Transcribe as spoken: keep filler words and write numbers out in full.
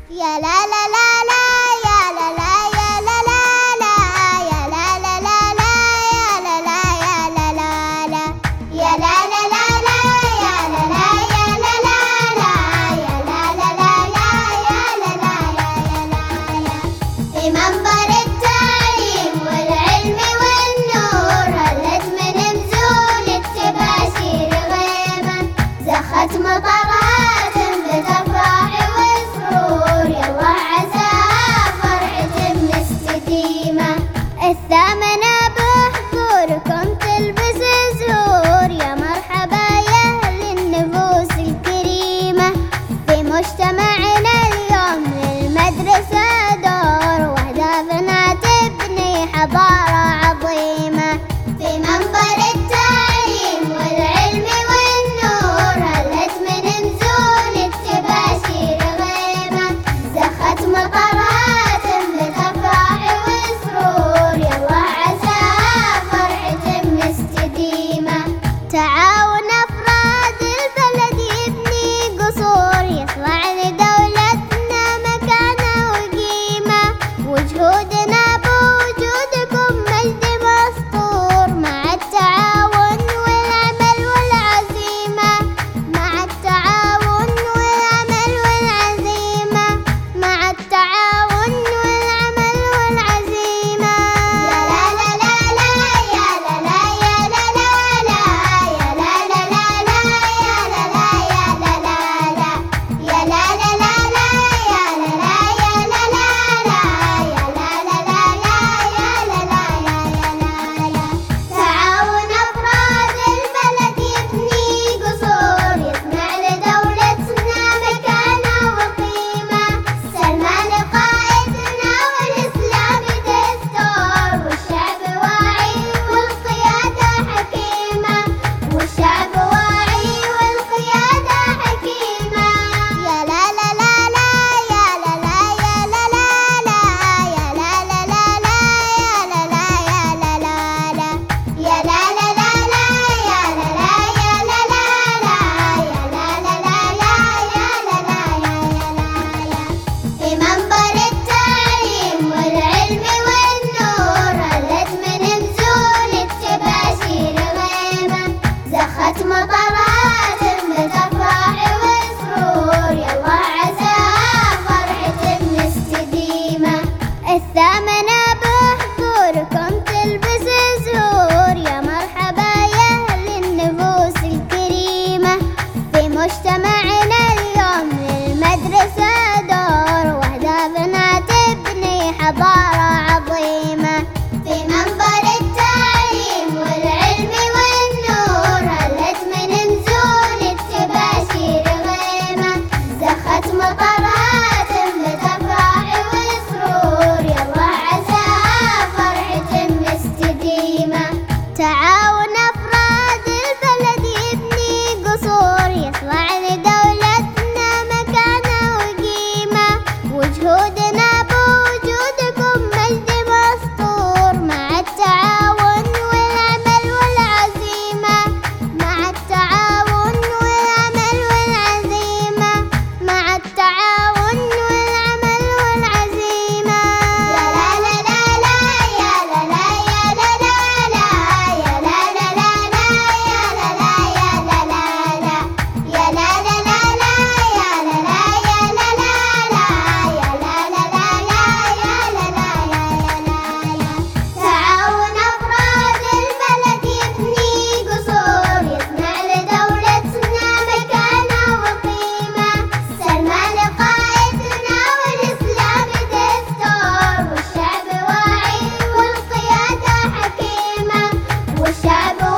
يا لا لا لا لا يا لا لا يا لا لا لا يا لا لا لا لا يا لا لا يا لا لا لا يا لا لا لا لا يا لا لا يا لا لا لا يا لا لا لا لا يا لا لا يا لا لا. في منبر التعليم والعلم والنور هلت من نزول التباشير غيمة زخت مطرها بتفرح وسرور يلا عسى فرحة مستديمة الثامنة بحضوركم تلبس زهور يا مرحبا يا أهل النفوس الكريمة في مجتمعنا اليوم للمدرسة دور وأهدافنا تبني حضارة عظيمة في منبر التعليم والعلم والنور هلت من نزول التباشير غيمة زخت مطرها بتفرح وسرور يلا عسى فرحة مستديمة تعاون أفراد البلد يبني قصور يصنع لدولتنا مكانة وقيمة وجهودنا بوجودكم مجد مسطور مع التعاون والعمل والعزيمة مع التعاون والعمل والعزيمة مع التعاون والعمل والعزيمة يا لا لا لا لا يا لا لا يا لا لا لا يا لا لا لا لا يا لا لا يا لا لا لا يا لا لا لا لا يا لا لا يا لا لا لا يا لا لا لا لا يا لا لا يا لا لا. تعاون أفراد البلد يبني قصور يصنع لدولتنا مكانة وقيمة سلمى لقائدنا والإسلام دستور والشعب واعي والقيادة حكيمة والشعب واعي والقيادة حكيمة يا لا لا لا لا يا لا لا يا لا لا لا يا لا لا لا لا يا لا لا يا لا لا لا يا لا لا لا لا يا لا لا يا لا لا لا يا لا لا لا لا يا لا لا يا لا لا. في منبر التعليم والعلم والنور هلت من نزول التباشير غيمة زخت مطرها بتفرح وسرور يلا عسى فرحة مستديمة الثامنة بحضوركم تلبس زهور يا مرحبا يا أهل النفوس الكريمة في مجتمعنا اليوم للمدرسة دور وأهدافنا تبني حضارة عظيمة في منبر التعليم والعلم والنور هلت من نزول التباشير غيمة زخت مطرها بتفرح وسرور يلا عسى فرحة مستديمة تعاون أفراد البلد يبني قصور يصنع لدولتنا مكانة وقيمة وجهودنا بوجودكم مجد مسطور مع التعاون والعمل والعزيمة مع التعاون والعمل والعزيمة مع التعاون والعمل والعزيمة يا لا لا لا لا يا لا لا يا لا لا لا يا لا لا لا لا يا لا لا يا لا لا لا يا لا لا لا لا يا لا لا يا لا لا لا يا لا لا لا لا يا لا لا يا لا لا. تعاون أفراد البلد يبني قصور يصنع لدولتنا مكانة وقيمة سلمى لقائدنا والإسلام دستور والشعب واعي والقيادة حكيمة والشعب